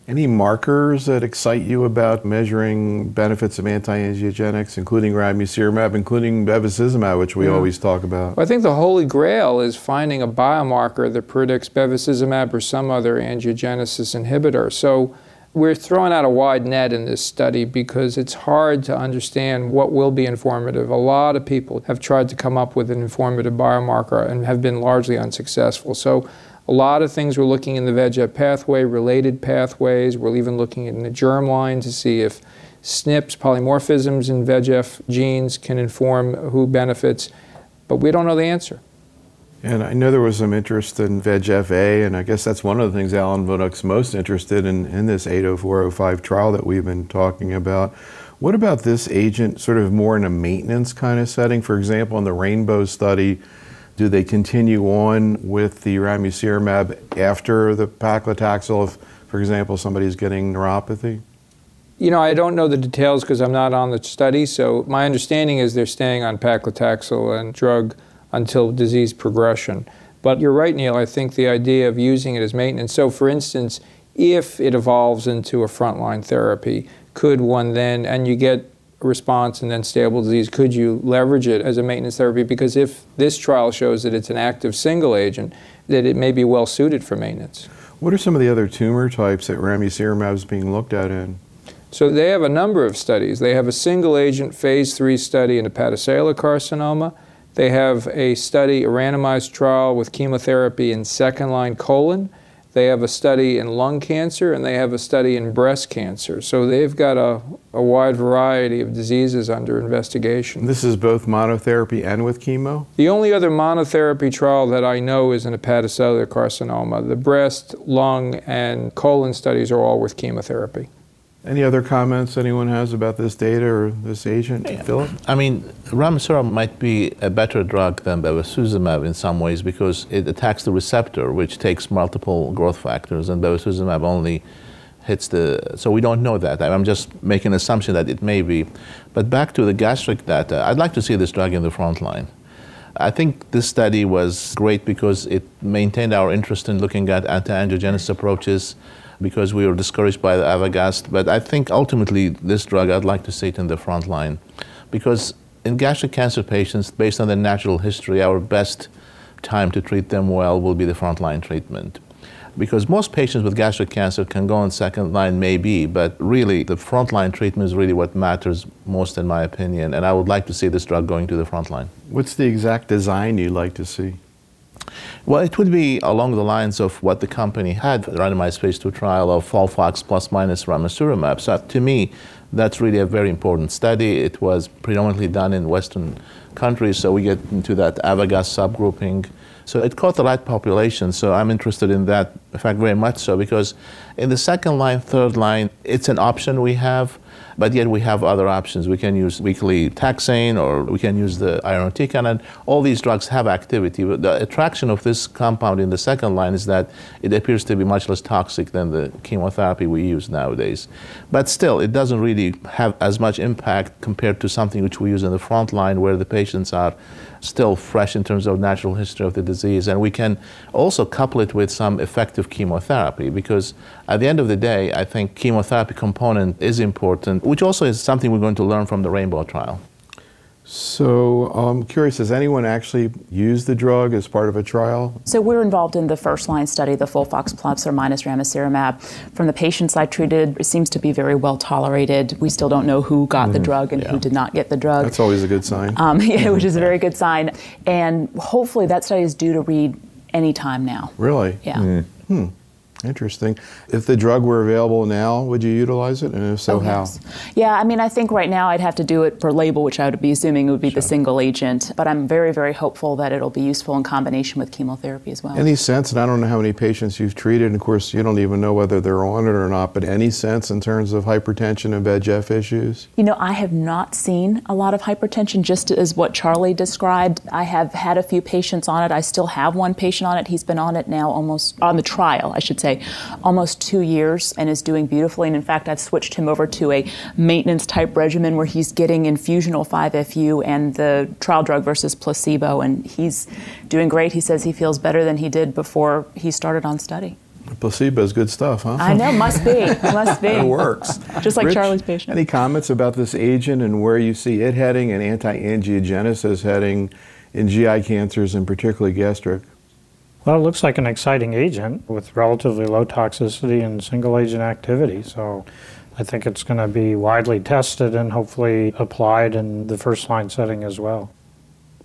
Any markers that excite you about measuring benefits of anti-angiogenics, including ramucirumab, including bevacizumab, which we always talk about? Well, I think the holy grail is finding a biomarker that predicts bevacizumab or some other angiogenesis inhibitor. So we're throwing out a wide net in this study because it's hard to understand what will be informative. A lot of people have tried to come up with an informative biomarker and have been largely unsuccessful. So a lot of things we're looking in the VEGF pathway, related pathways. We're even looking in the germline to see if SNPs, polymorphisms in VEGF genes can inform who benefits, but we don't know the answer. And I know there was some interest in VEGF-A, and I guess that's one of the things Alan Voduk's most interested in this 80405 trial that we've been talking about. What about this agent sort of more in a maintenance kind of setting? For example, in the Rainbow study, do they continue on with the ramucirumab after the paclitaxel if, for example, somebody's getting neuropathy? You know, I don't know the details because I'm not on the study, so my understanding is they're staying on paclitaxel and drug until disease progression. But you're right, Neil, I think the idea of using it as maintenance. So for instance, if it evolves into a frontline therapy, could one then, and you get a response and then stable disease, could you leverage it as a maintenance therapy? Because if this trial shows that it's an active single agent, that it may be well suited for maintenance. What are some of the other tumor types that ramucirumab is being looked at in? So they have a number of studies. They have a single agent phase 3 study in hepatocellular carcinoma. They have a study, a randomized trial with chemotherapy in second-line colon. They have a study in lung cancer, and they have a study in breast cancer. So they've got a wide variety of diseases under investigation. This is both monotherapy and with chemo? The only other monotherapy trial that I know is in hepatocellular carcinoma. The breast, lung, and colon studies are all with chemotherapy. Any other comments anyone has about this data or this agent? Yeah. Philip? I mean, ramucirumab might be a better drug than bevacizumab in some ways because it attacks the receptor, which takes multiple growth factors, and bevacizumab only hits so we don't know that. I'm just making an assumption that it may be. But back to the gastric data, I'd like to see this drug in the front line. I think this study was great because it maintained our interest in looking at anti-angiogenesis approaches, because we were discouraged by the Avogast. But I think ultimately this drug, I'd like to see it in the front line. Because in gastric cancer patients, based on their natural history, our best time to treat them well will be the frontline treatment. Because most patients with gastric cancer can go on second line maybe, but really the frontline treatment is really what matters most in my opinion. And I would like to see this drug going to the front line. What's the exact design you'd like to see? Well, it would be along the lines of what the company had, the randomized phase 2 trial of FOLFOX plus minus ramucirumab. So to me, that's really a very important study. It was predominantly done in Western countries, so we get into that Avogast subgrouping. So it caught the right population, so I'm interested in that, in fact, very much so, because in the second line, third line, it's an option we have, but yet we have other options. We can use weekly taxane, or we can use the irinotecan, and all these drugs have activity. But the attraction of this compound in the second line is that it appears to be much less toxic than the chemotherapy we use nowadays. But still, it doesn't really have as much impact compared to something which we use in the front line, where the patients are still fresh in terms of natural history of the disease. And we can also couple it with some effective chemotherapy, because at the end of the day, I think chemotherapy component is important, which also is something we're going to learn from the Rainbow trial. So I'm curious, has anyone actually used the drug as part of a trial? So we're involved in the first line study, the FOLFOX plus or minus ramucirumab. From the patients I treated, it seems to be very well tolerated. We still don't know who got the drug and who did not get the drug. That's always a good sign. Which is a very good sign. And hopefully that study is due to read any time now. Really? Yeah. Interesting. If the drug were available now, would you utilize it? And if so, how? Yes. Yeah, I mean, I think right now I'd have to do it for label, which I would be assuming would be the single agent. But I'm very, very hopeful that it'll be useful in combination with chemotherapy as well. Any sense, and I don't know how many patients you've treated, and of course you don't even know whether they're on it or not, but any sense in terms of hypertension and VEGF issues? You know, I have not seen a lot of hypertension, just as what Charlie described. I have had a few patients on it. I still have one patient on it. He's been on it now almost, on the trial, I should say, almost 2 years, and is doing beautifully. And in fact, I've switched him over to a maintenance type regimen where he's getting infusional 5-FU and the trial drug versus placebo, and he's doing great. He says he feels better than he did before he started on study. Placebo is good stuff, huh? I know, must be. Must be. It works. Just like Rich, Charlie's patient. Any comments about this agent and where you see it heading and anti-angiogenesis heading in GI cancers and particularly gastric? Well, it looks like an exciting agent with relatively low toxicity and single agent activity. So I think it's going to be widely tested and hopefully applied in the first line setting as well.